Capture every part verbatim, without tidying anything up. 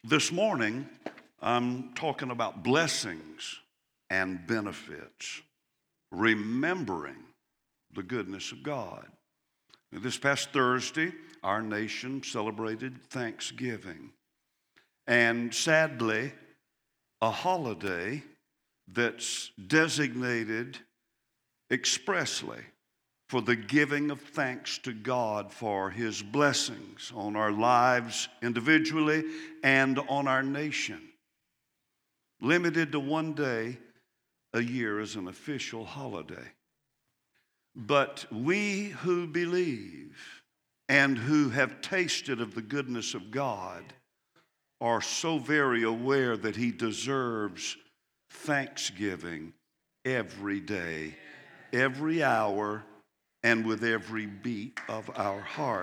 This morning, I'm talking about blessings and benefits, remembering the goodness of God. Now, this past Thursday, our nation celebrated Thanksgiving. And sadly, a holiday that's designated expressly for the giving of thanks to God for His blessings on our lives individually and on our nation. Limited to one day a year as an official holiday. But we who believe and who have tasted of the goodness of God are so very aware that He deserves thanksgiving every day, every hour, and with every beat of our heart.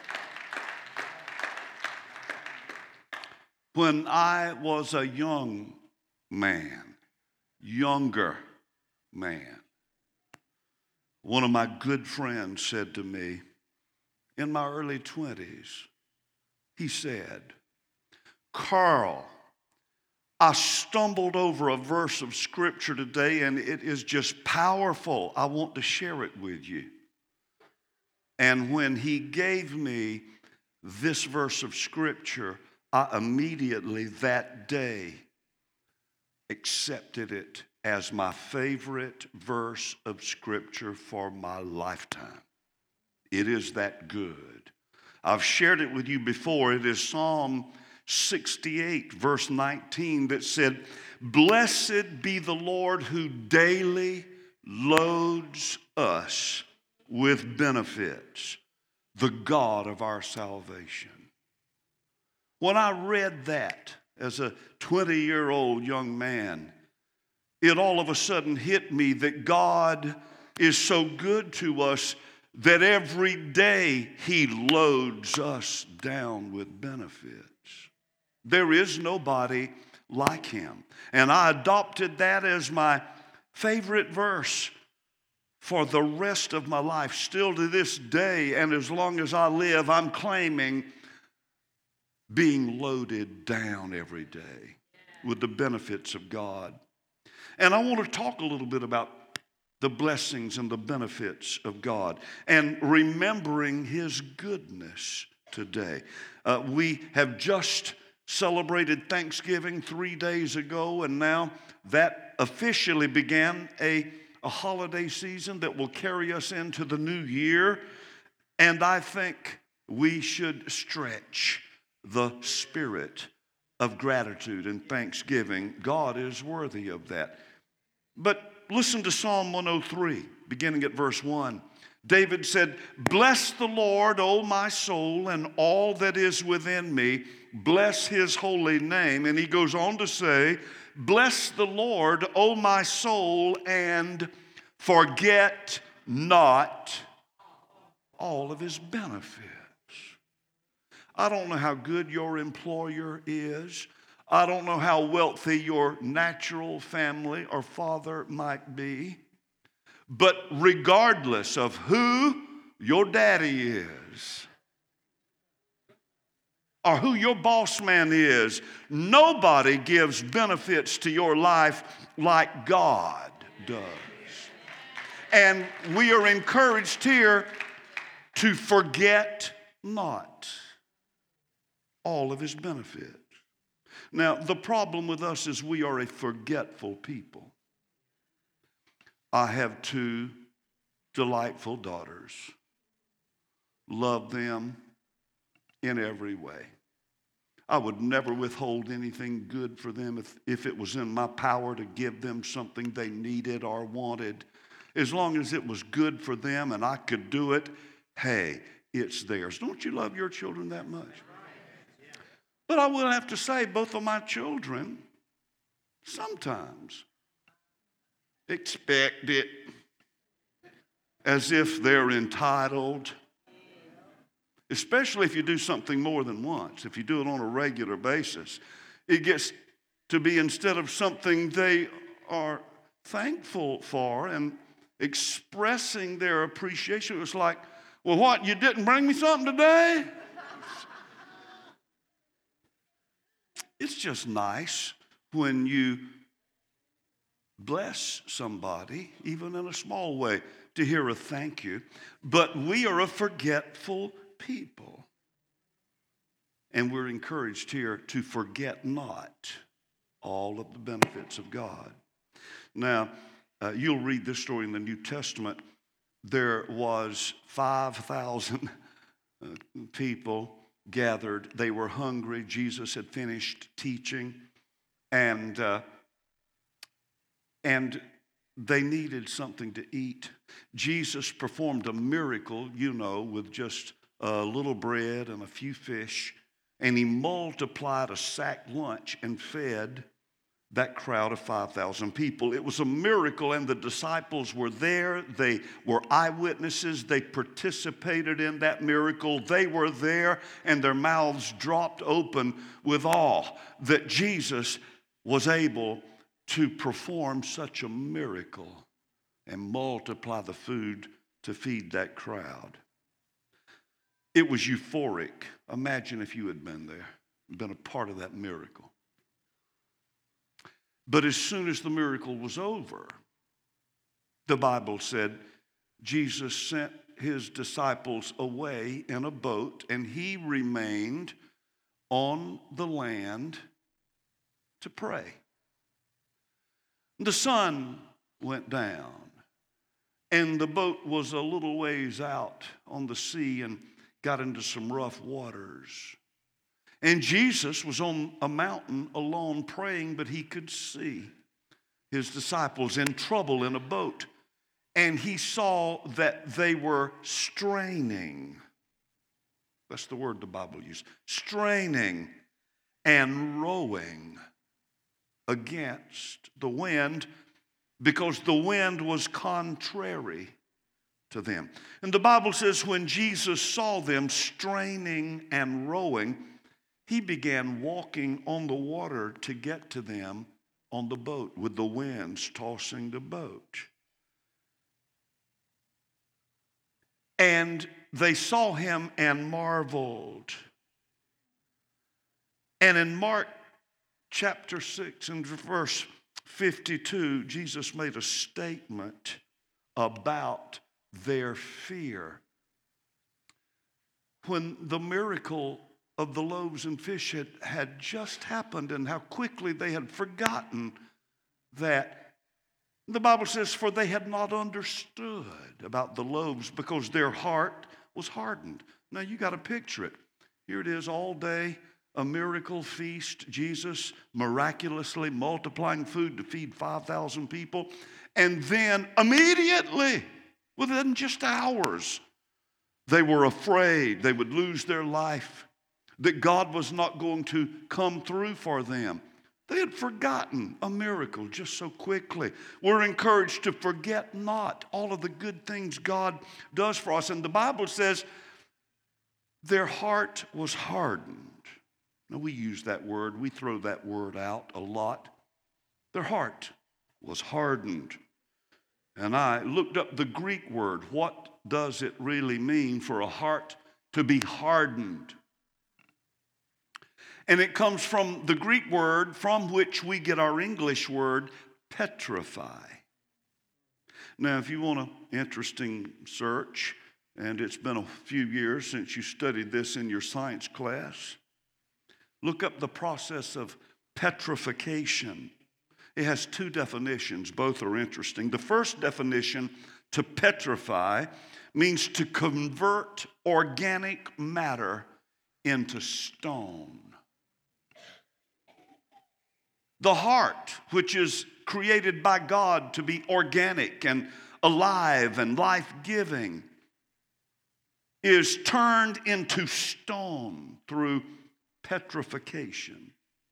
When I was a young man, younger man, one of my good friends said to me in my early twenties, he said, "Carl, I stumbled over a verse of Scripture today and it is just powerful. I want to share it with you." And when he gave me this verse of Scripture, I immediately that day accepted it as my favorite verse of Scripture for my lifetime. It is that good. I've shared it with you before. It is Psalm sixty-eight, verse nineteen, that said, "Blessed be the Lord who daily loads us with benefits, the God of our salvation." When I read that as a twenty-year-old young man, it all of a sudden hit me that God is so good to us that every day He loads us down with benefits. There is nobody like Him. And I adopted that as my favorite verse for the rest of my life. Still to this day, and as long as I live, I'm claiming being loaded down every day with the benefits of God. And I want to talk a little bit about the blessings and the benefits of God and remembering His goodness today. Uh, we have just celebrated Thanksgiving three days ago, and now that officially began a, a holiday season that will carry us into the new year. And I think we should stretch the spirit of gratitude and thanksgiving. God is worthy of that. But listen to Psalm one oh three, beginning at verse one. David said, "Bless the Lord, O my soul, and all that is within me. Bless His holy name." And he goes on to say, "Bless the Lord, O my soul, and forget not all of His benefits." I don't know how good your employer is. I don't know how wealthy your natural family or father might be. But regardless of who your daddy is or who your boss man is, nobody gives benefits to your life like God does. And we are encouraged here to forget not all of His benefits. Now, the problem with us is we are a forgetful people. I have two delightful daughters. Love them in every way. I would never withhold anything good for them if, if it was in my power to give them something they needed or wanted. As long as it was good for them and I could do it, hey, it's theirs. Don't you love your children that much? But I will have to say, both of my children sometimes expect it as if they're entitled, especially if you do something more than once. If you do it on a regular basis, it gets to be, instead of something they are thankful for and expressing their appreciation, it was like, "Well, what, you didn't bring me something today?" It's just nice when you bless somebody, even in a small way, to hear a thank you. But we are a forgetful people. And we're encouraged here to forget not all of the benefits of God. Now, uh, you'll read this story in the New Testament. There was five thousand uh, people gathered. They were hungry. Jesus had finished teaching. And, uh, and they needed something to eat. Jesus performed a miracle, you know, with just a little bread and a few fish. And he multiplied a sack lunch and fed that crowd of five thousand people. It was a miracle, and the disciples were there. They were eyewitnesses. They participated in that miracle. They were there, and their mouths dropped open with awe that Jesus was able to perform such a miracle and multiply the food to feed that crowd. It was euphoric. Imagine if you had been there, been a part of that miracle. But as soon as the miracle was over, the Bible said Jesus sent his disciples away in a boat, and he remained on the land to pray. The sun went down, and the boat was a little ways out on the sea and got into some rough waters. And Jesus was on a mountain alone praying, but he could see his disciples in trouble in a boat. And he saw that they were straining. That's the word the Bible uses. Straining and rowing against the wind, because the wind was contrary to them. And the Bible says when Jesus saw them straining and rowing, he began walking on the water to get to them on the boat with the winds tossing the boat. And they saw him and marveled. And in Mark chapter six and verse fifty-two, Jesus made a statement about their fear. When the miracle of the loaves and fish had, had just happened, and how quickly they had forgotten that. The Bible says, for they had not understood about the loaves because their heart was hardened. Now you got to picture it. Here it is all day, a miracle feast, Jesus miraculously multiplying food to feed five thousand people. And then immediately, within just hours, they were afraid they would lose their life, that God was not going to come through for them. They had forgotten a miracle just so quickly. We're encouraged to forget not all of the good things God does for us. And the Bible says their heart was hardened. Now, we use that word. We throw that word out a lot. Their heart was hardened. And I looked up the Greek word. What does it really mean for a heart to be hardened? And it comes from the Greek word from which we get our English word petrify. Now, if you want an interesting search, and it's been a few years since you studied this in your science class, look up the process of petrification. It has two definitions. Both are interesting. The first definition, to petrify, means to convert organic matter into stone. The heart, which is created by God to be organic and alive and life-giving, is turned into stone through petrification.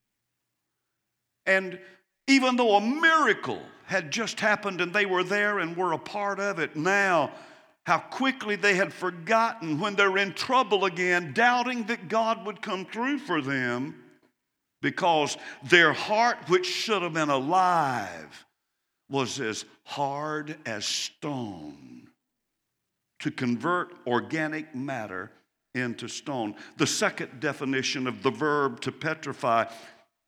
And even though a miracle had just happened and they were there and were a part of it, now how quickly they had forgotten when they're in trouble again, doubting that God would come through for them, because their heart, which should have been alive, was as hard as stone. To convert organic matter into stone. The second definition of the verb to petrify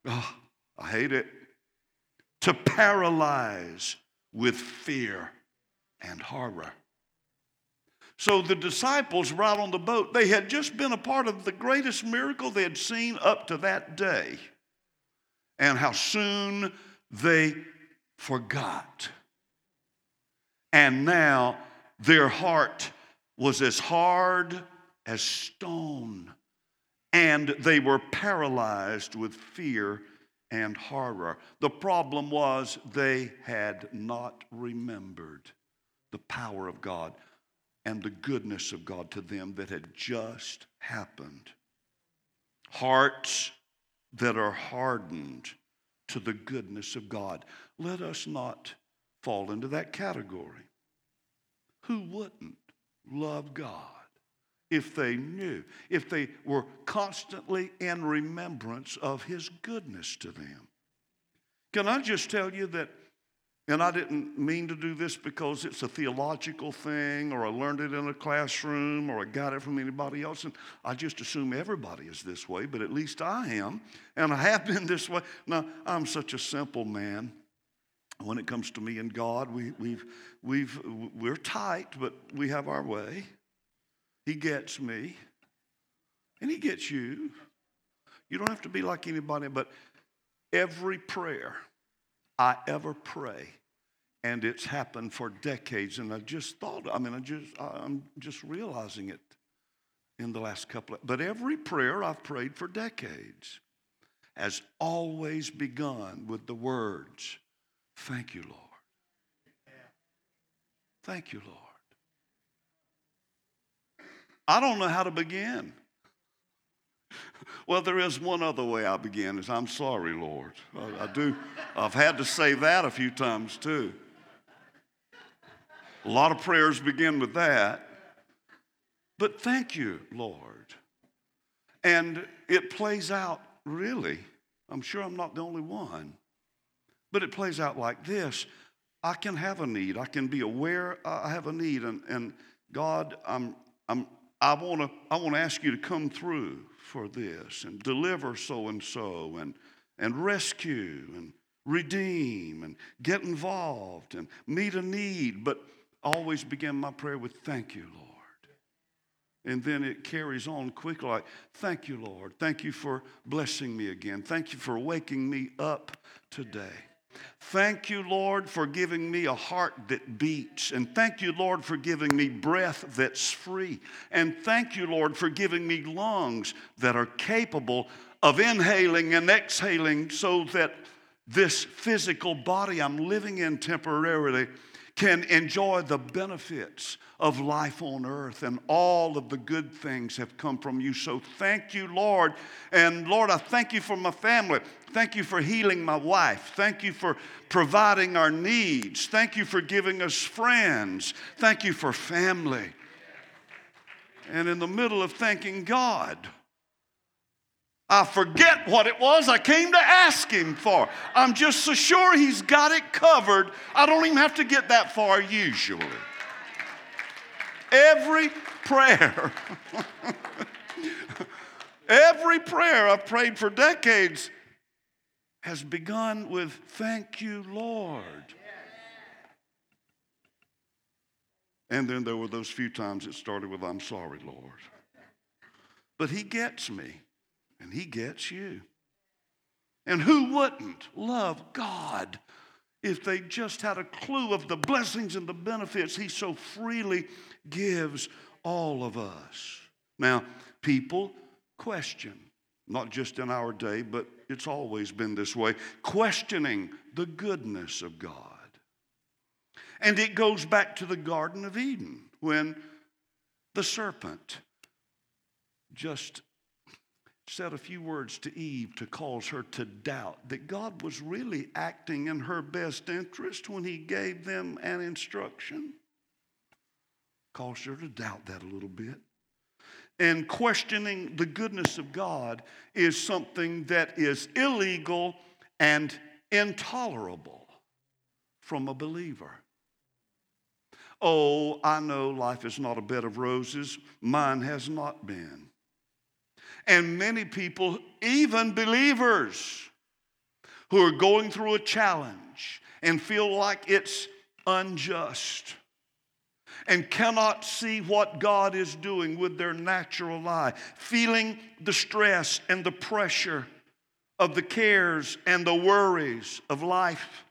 Oh, I hate it. To paralyze with fear and horror. So the disciples were out on the boat. They had just been a part of the greatest miracle they had seen up to that day. And how soon they forgot. And now their heart was as hard as stone. And they were paralyzed with fear and horror. The problem was they had not remembered the power of God and the goodness of God to them that had just happened. Hearts that are hardened to the goodness of God. Let us not fall into that category. Who wouldn't love God if they knew, if they were constantly in remembrance of His goodness to them? Can I just tell you that, and I didn't mean to do this because it's a theological thing or I learned it in a classroom or I got it from anybody else, and I just assume everybody is this way, but at least I am, and I have been this way. Now, I'm such a simple man. When it comes to me and God, we, we've, we've, we're tight, but we have our way. He gets me, and He gets you. You don't have to be like anybody, but every prayer I ever pray, and it's happened for decades, and I just thought, I mean, I just, I'm just realizing it in the last couple of, but every prayer I've prayed for decades has always begun with the words, thank you, Lord. Thank you, Lord. I don't know how to begin. Well, there is one other way I begin is I'm sorry, Lord. I, I do. I've had to say that a few times too. A lot of prayers begin with that. But thank you, Lord. And it plays out really. I'm sure I'm not the only one. But it plays out like this. I can have a need. I can be aware I have a need. And, and God, I'm, I'm, I want to I want to ask you to come through for this and deliver so-and-so and, and rescue and redeem and get involved and meet a need. But always begin my prayer with thank you, Lord. And then it carries on quickly like, thank you, Lord. Thank you for blessing me again. Thank you for waking me up today. Thank you, Lord, for giving me a heart that beats. And thank you, Lord, for giving me breath that's free. And thank you, Lord, for giving me lungs that are capable of inhaling and exhaling so that this physical body I'm living in temporarily can enjoy the benefits of life on earth, and all of the good things have come from you. So thank you, Lord. And Lord, I thank you for my family. Thank you for healing my wife. Thank you for providing our needs. Thank you for giving us friends. Thank you for family. And in the middle of thanking God, I forget what it was I came to ask Him for. I'm just so sure He's got it covered. I don't even have to get that far usually. Every prayer, every prayer I've prayed for decades has begun with, thank you, Lord. And then there were those few times it started with, I'm sorry, Lord. But He gets me, and He gets you. And who wouldn't love God if they just had a clue of the blessings and the benefits He so freely gives all of us? Now, people question, not just in our day, but it's always been this way, questioning the goodness of God. And it goes back to the Garden of Eden when the serpent just said a few words to Eve to cause her to doubt that God was really acting in her best interest when He gave them an instruction. Caused her to doubt that a little bit. And questioning the goodness of God is something that is illegal and intolerable from a believer. Oh, I know life is not a bed of roses. Mine has not been. And many people, even believers, who are going through a challenge and feel like it's unjust and cannot see what God is doing with their natural eye, feeling the stress and the pressure of the cares and the worries of life,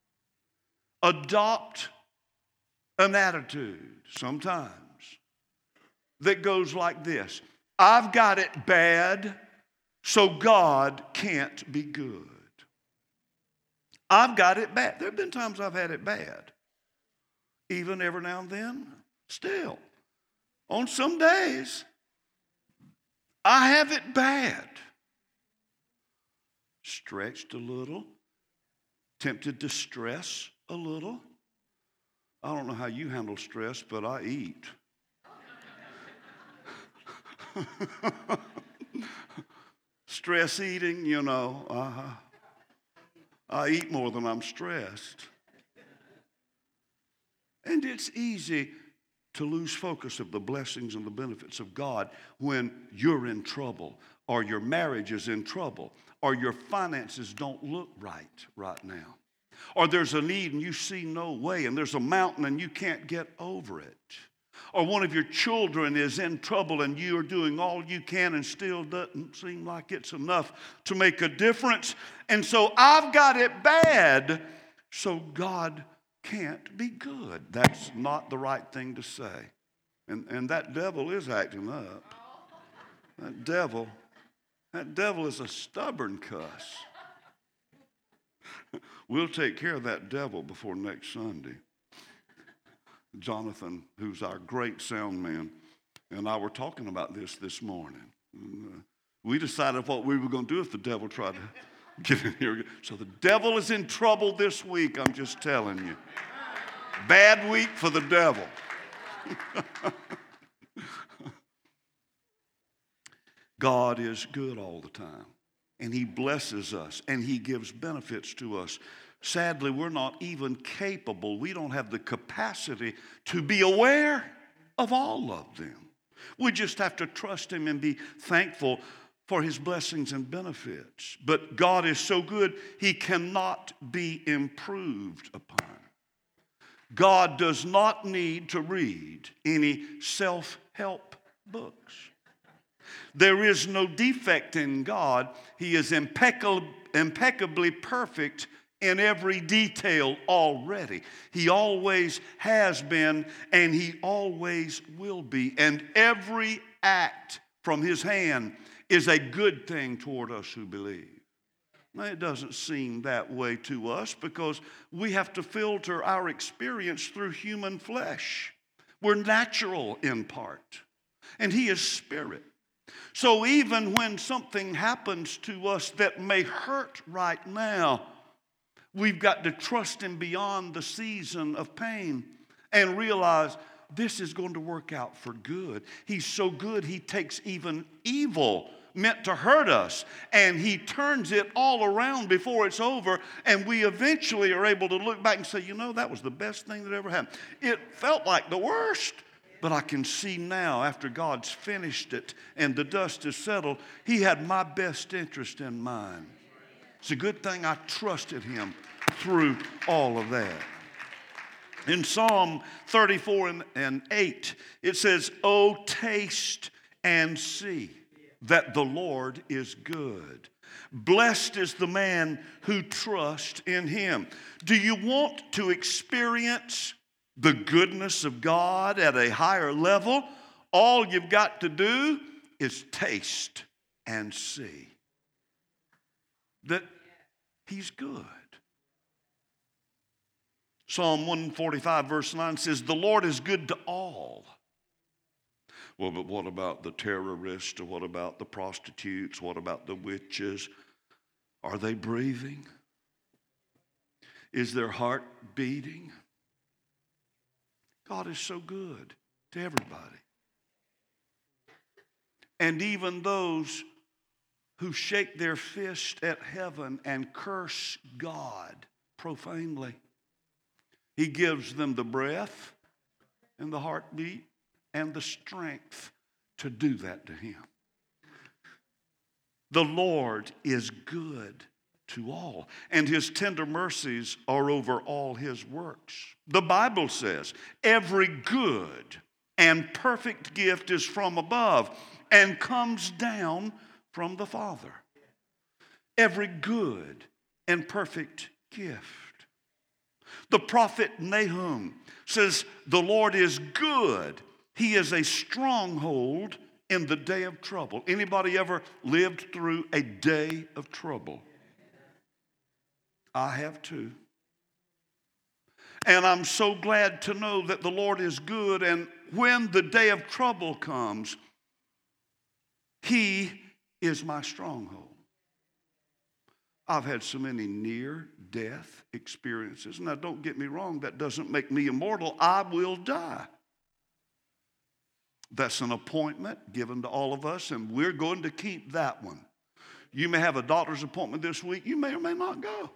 adopt an attitude sometimes that goes like this: I've got it bad, so God can't be good. I've got it bad. There have been times I've had it bad. Even every now and then, still. On some days, I have it bad. Stretched a little, tempted to stress a little. I don't know how you handle stress, but I eat. Stress eating, you know, uh-huh. I eat more than I'm stressed. And it's easy to lose focus of the blessings and the benefits of God when you're in trouble, or your marriage is in trouble, or your finances don't look right right now, or there's a need and you see no way, and there's a mountain and you can't get over it, or one of your children is in trouble and you are doing all you can and still doesn't seem like it's enough to make a difference. And so I've got it bad, so God can't be good. That's not the right thing to say. And, and that devil is acting up. That devil, that devil is a stubborn cuss. We'll take care of that devil before next Sunday. Jonathan, who's our great sound man, and I were talking about this this morning. And, uh, we decided what we were going to do if the devil tried to get in here. So the devil is in trouble this week, I'm just telling you. Bad week for the devil. God is good all the time, and he blesses us, and he gives benefits to us. Sadly, we're not even capable. We don't have the capacity to be aware of all of them. We just have to trust him and be thankful for his blessings and benefits. But God is so good, he cannot be improved upon. God does not need to read any self-help books. There is no defect in God. He is impeccable, impeccably perfect in every detail already. He always has been, and he always will be. And every act from his hand is a good thing toward us who believe. Now, it doesn't seem that way to us because we have to filter our experience through human flesh. We're natural in part, and he is spirit. So even when something happens to us that may hurt right now, we've got to trust him beyond the season of pain and realize this is going to work out for good. He's so good, he takes even evil meant to hurt us, and he turns it all around before it's over, and we eventually are able to look back and say, you know, that was the best thing that ever happened. It felt like the worst, but I can see now after God's finished it and the dust is settled, he had my best interest in mind. It's a good thing I trusted him through all of that. In Psalm thirty-four and eight, it says, "Oh, taste and see that the Lord is good. Blessed is the man who trusts in him." Do you want to experience the goodness of God at a higher level? All you've got to do is taste and see that he's good. Psalm one forty-five verse nine says, "The Lord is good to all." Well, but what about the terrorists? Or what about the prostitutes? What about the witches? Are they breathing? Is their heart beating? God is so good to everybody. And even those who shake their fist at heaven and curse God profanely, he gives them the breath and the heartbeat and the strength to do that to him. The Lord is good to all, and his tender mercies are over all his works. The Bible says, every good and perfect gift is from above and comes down from the Father. Every good and perfect gift. The prophet Nahum says, the Lord is good. He is a stronghold in the day of trouble. Anybody ever lived through a day of trouble? I have too. And I'm so glad to know that the Lord is good, and when the day of trouble comes, he is my stronghold. I've had so many near-death experiences. Now, don't get me wrong, that doesn't make me immortal. I will die. That's an appointment given to all of us, and we're going to keep that one. You may have a doctor's appointment this week. You may or may not go.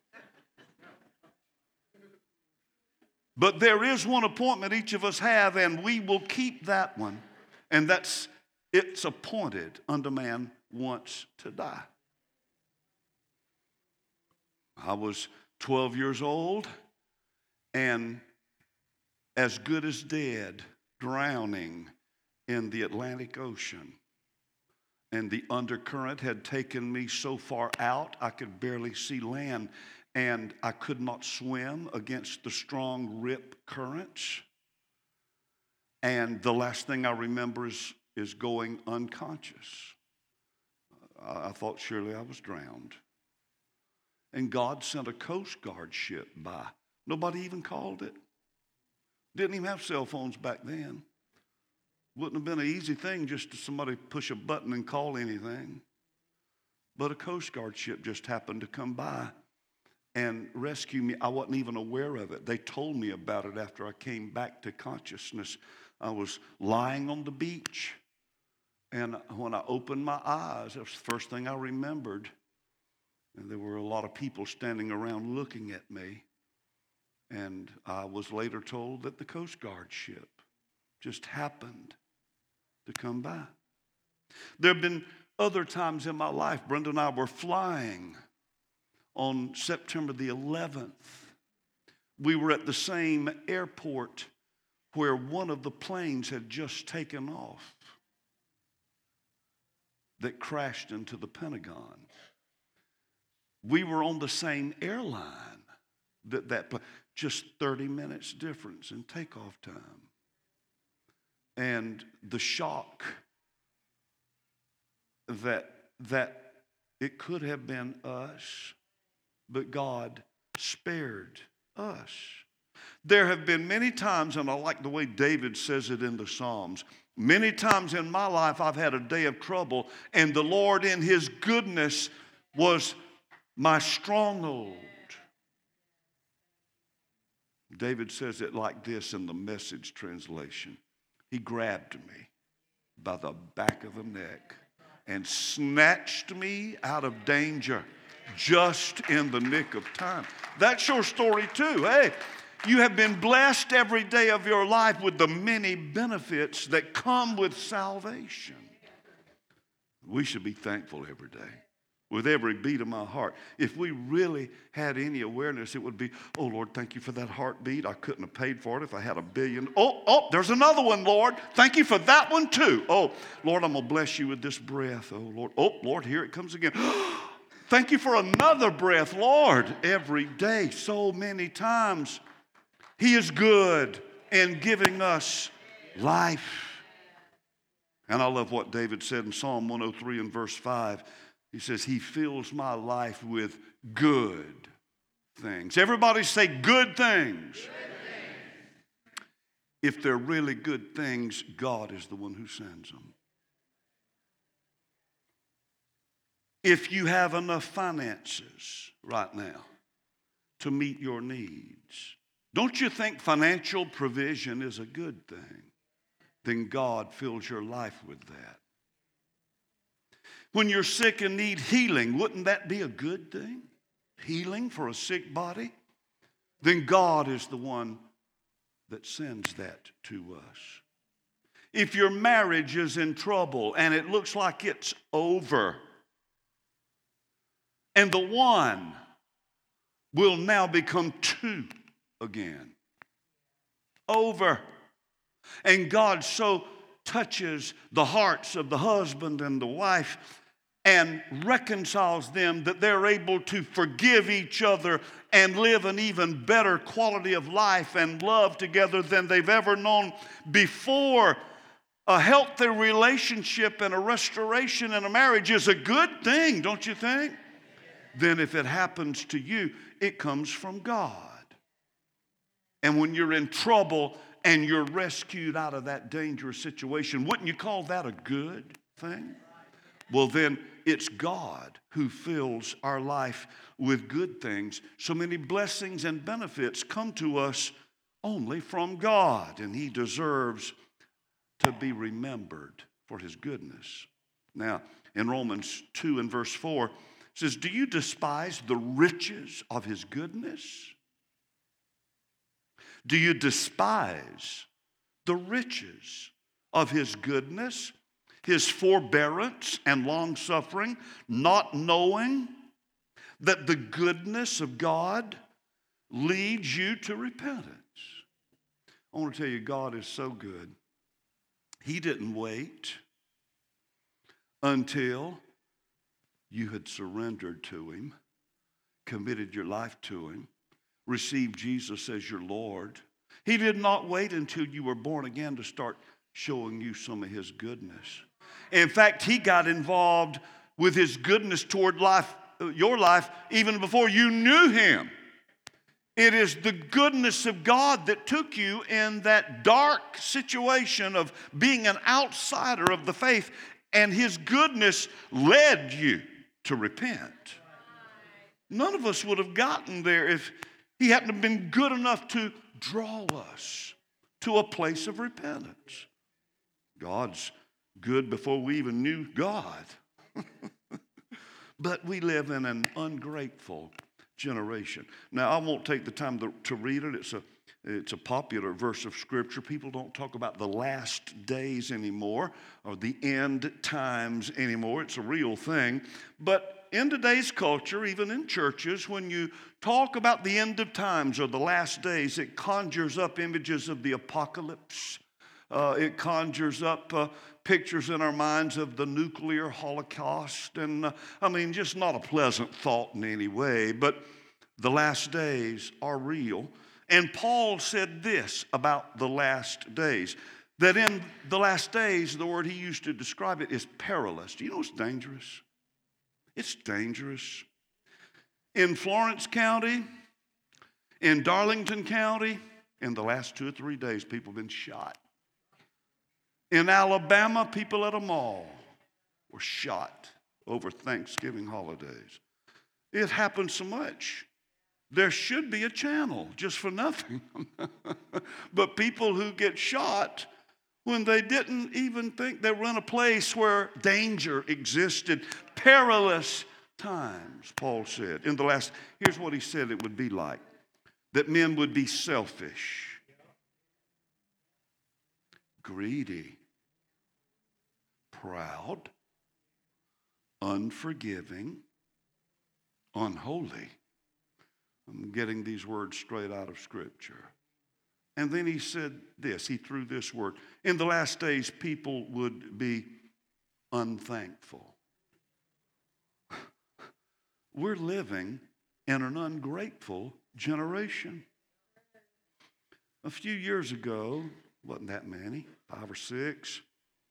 But there is one appointment each of us have, and we will keep that one. And that's, it's appointed unto man once to die. I was twelve years old and as good as dead, drowning in the Atlantic Ocean. And the undercurrent had taken me so far out, I could barely see land. And I could not swim against the strong rip currents. And the last thing I remember is, is going unconscious. I, I thought surely I was drowned. And God sent a Coast Guard ship by. Nobody even called it. Didn't even have cell phones back then. Wouldn't have been an easy thing just to somebody push a button and call anything. But a Coast Guard ship just happened to come by and rescue me. I wasn't even aware of it. They told me about it after I came back to consciousness. I was lying on the beach, and when I opened my eyes, that was the first thing I remembered. And there were a lot of people standing around looking at me. And I was later told that the Coast Guard ship just happened to come by. There have been other times in my life, Brenda and I were flying on September the eleventh. We were at the same airport where one of the planes had just taken off that crashed into the Pentagon. We were on the same airline that that just thirty minutes difference in takeoff time. And the shock that that it could have been us, but God spared us. There have been many times, and I like the way David says it in the Psalms, many times in my life I've had a day of trouble, and the Lord in his goodness was my stronghold. David says it like this in the Message translation. He grabbed me by the back of the neck and snatched me out of danger just in the nick of time. That's your story too. Hey, you have been blessed every day of your life with the many benefits that come with salvation. We should be thankful every day. With every beat of my heart. If we really had any awareness, it would be, oh, Lord, thank you for that heartbeat. I couldn't have paid for it if I had a billion. Oh, oh, there's another one, Lord. Thank you for that one, too. Oh, Lord, I'm going to bless you with this breath. Oh, Lord. Oh, Lord, here it comes again. Thank you for another breath, Lord. Every day, so many times, he is good in giving us life. And I love what David said in Psalm one oh three and verse five. He says, he fills my life with good things. Everybody say good things. Good things. If they're really good things, God is the one who sends them. If you have enough finances right now to meet your needs, don't you think financial provision is a good thing? Then God fills your life with that. When you're sick and need healing, wouldn't that be a good thing? Healing for a sick body? Then God is the one that sends that to us. If your marriage is in trouble and it looks like it's over, And the one will now become two again. Over. And God so touches the hearts of the husband and the wife and reconciles them that they're able to forgive each other and live an even better quality of life and love together than they've ever known before. A healthy relationship and a restoration in a marriage is a good thing, don't you think? Then if it happens to you, it comes from God. And when you're in trouble and you're rescued out of that dangerous situation, wouldn't you call that a good thing? Well, then it's God who fills our life with good things. So many blessings and benefits come to us only from God, and He deserves to be remembered for His goodness. Now, in Romans two and verse four, it says, do you despise the riches of His goodness? Do you despise the riches of His goodness, His forbearance and long-suffering, not knowing that the goodness of God leads you to repentance? I want to tell you, God is so good. He didn't wait until you had surrendered to Him, committed your life to Him, received Jesus as your Lord. He did not wait until you were born again to start showing you some of His goodness. In fact, He got involved with His goodness toward life, your life, even before you knew Him. It is the goodness of God that took you in that dark situation of being an outsider of the faith, and His goodness led you to repent. None of us would have gotten there if He hadn't have been good enough to draw us to a place of repentance. God's good before we even knew God. But we live in an ungrateful generation. Now, I won't take the time to, to read it. It's a, it's a popular verse of Scripture. People don't talk about the last days anymore or the end times anymore. It's a real thing. But in today's culture, even in churches, when you talk about the end of times or the last days, it conjures up images of the apocalypse. Uh, it conjures up uh, pictures in our minds of the nuclear holocaust. And uh, I mean, just not a pleasant thought in any way, but the last days are real. And Paul said this about the last days, that in the last days, the word he used to describe it is perilous. Do you know it's dangerous? It's dangerous. In Florence County, in Darlington County, in the last two or three days, people have been shot. In Alabama, people at a mall were shot over Thanksgiving holidays. It happens so much. There should be a channel just for nothing. But people who get shot when they didn't even think they were in a place where danger existed. Perilous times, Paul said. In the last, here's what he said it would be like. That men would be selfish, greedy, proud, unforgiving, unholy. I'm getting these words straight out of Scripture. And then he said this, he threw this word. In the last days, people would be unthankful. We're living in an ungrateful generation. A few years ago, wasn't that many, five or six,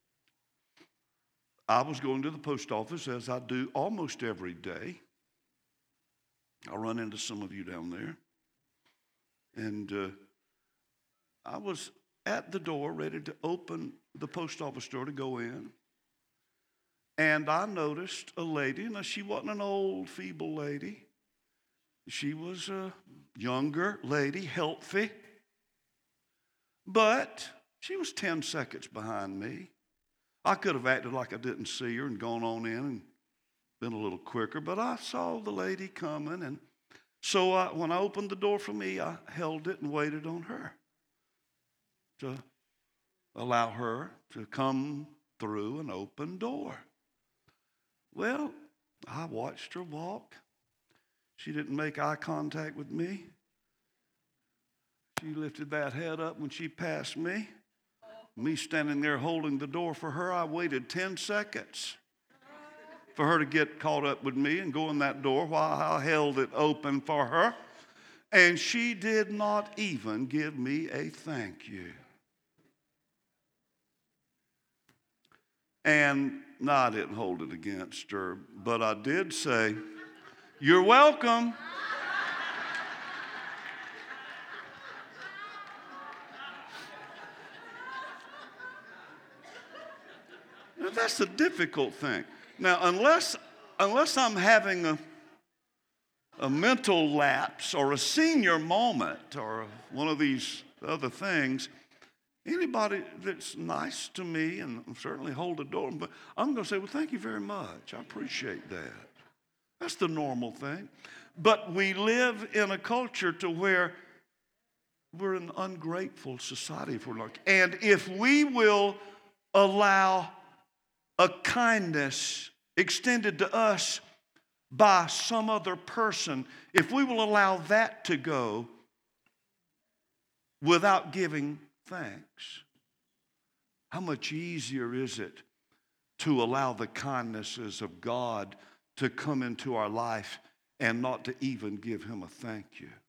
I was going to the post office as I do almost every day. I'll run into some of you down there. And uh, I was at the door ready to open the post office door to go in. And I noticed a lady. Now, she wasn't an old, feeble lady. She was a younger lady, healthy. But she was ten seconds behind me. I could have acted like I didn't see her and gone on in and been a little quicker, but I saw the lady coming, and so I, when I opened the door for me, I held it and waited on her to allow her to come through an open door. Well, I watched her walk She didn't make eye contact with me. She lifted that head up when she passed me. Me standing there holding the door for her, I waited ten seconds for her to get caught up with me and go in that door while I held it open for her. And she did not even give me a thank you. And no, I didn't hold it against her, but I did say, "You're welcome." Now, that's the difficult thing. Now, unless unless I'm having a, a mental lapse or a senior moment or one of these other things, anybody that's nice to me and certainly hold the door, but I'm going to say, "Well, thank you very much. I appreciate that." That's the normal thing. But we live in a culture to where we're an ungrateful society, if we're lucky. And if we will allow a kindness extended to us by some other person, if we will allow that to go without giving thanks, how much easier is it to allow the kindnesses of God to come into our life and not to even give him a thank you?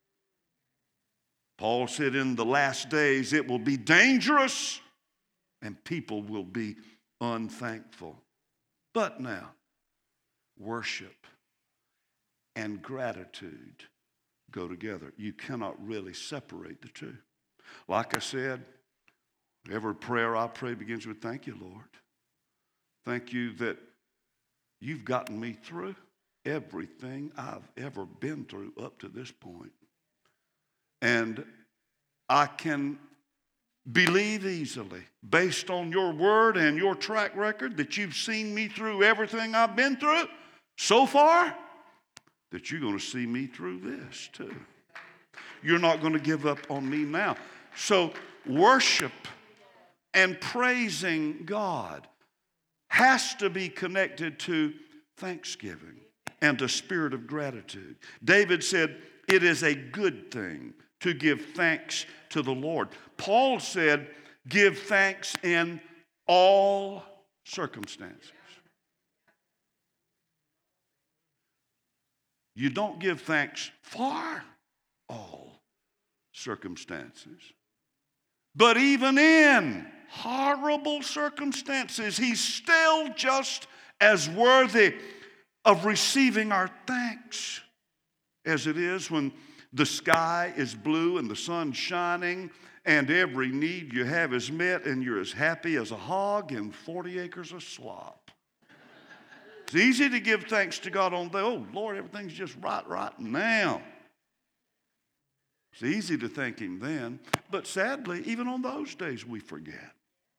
Paul said in the last days it will be dangerous and people will be unthankful. But now, worship and gratitude go together. You cannot really separate the two. Like I said, every prayer I pray begins with, "Thank you, Lord. Thank you that you've gotten me through everything I've ever been through up to this point. And I can believe easily, based on your word and your track record, that you've seen me through everything I've been through so far, that you're going to see me through this too. You're not going to give up on me now." So worship and praising God has to be connected to thanksgiving and a spirit of gratitude. David said, "It is a good thing to give thanks to the Lord." Paul said, "Give thanks in all circumstances." You don't give thanks for all circumstances. But even in horrible circumstances, he's still just as worthy of receiving our thanks as it is when the sky is blue and the sun's shining and every need you have is met and you're as happy as a hog in forty acres of slop. It's easy to give thanks to God on the, "Oh, Lord, everything's just right right now." It's easy to thank him then, but sadly, even on those days we forget.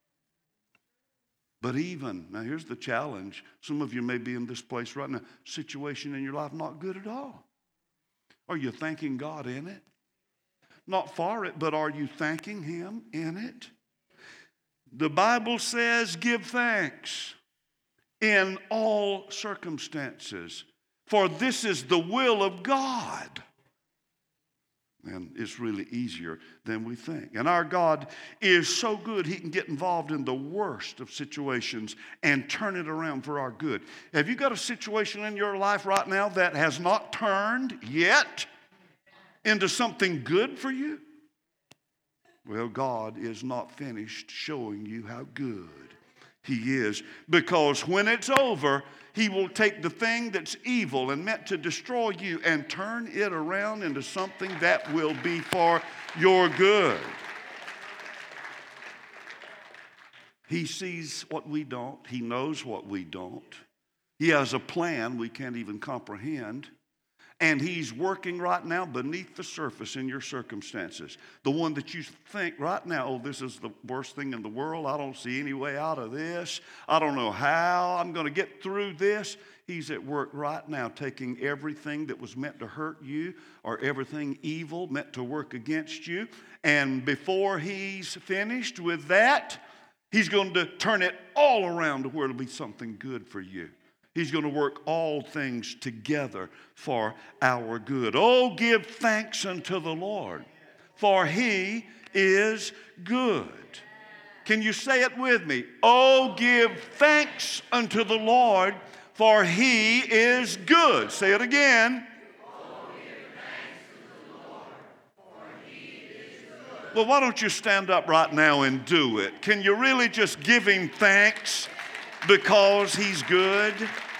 But even, now here's the challenge. Some of you may be in this place right now, situation in your life not good at all. Are you thanking God in it? Not for it, but are you thanking him in it? The Bible says, "Give thanks in all circumstances, for this is the will of God." And it's really easier than we think. And our God is so good, he can get involved in the worst of situations and turn it around for our good. Have you got a situation in your life right now that has not turned yet into something good for you? Well, God is not finished showing you how good he is, because when it's over, he will take the thing that's evil and meant to destroy you and turn it around into something that will be for your good. He sees what we don't. He knows what we don't. He has a plan we can't even comprehend. And he's working right now beneath the surface in your circumstances. The one that you think right now, "Oh, this is the worst thing in the world. I don't see any way out of this. I don't know how I'm going to get through this." He's at work right now taking everything that was meant to hurt you or everything evil meant to work against you. And before he's finished with that, he's going to turn it all around to where it'll be something good for you. He's going to work all things together for our good. Oh, give thanks unto the Lord, for he is good. Can you say it with me? Oh, give thanks unto the Lord, for he is good. Say it again. Oh, give thanks unto the Lord, for he is good. Well, why don't you stand up right now and do it? Can you really just give him thanks because he's good?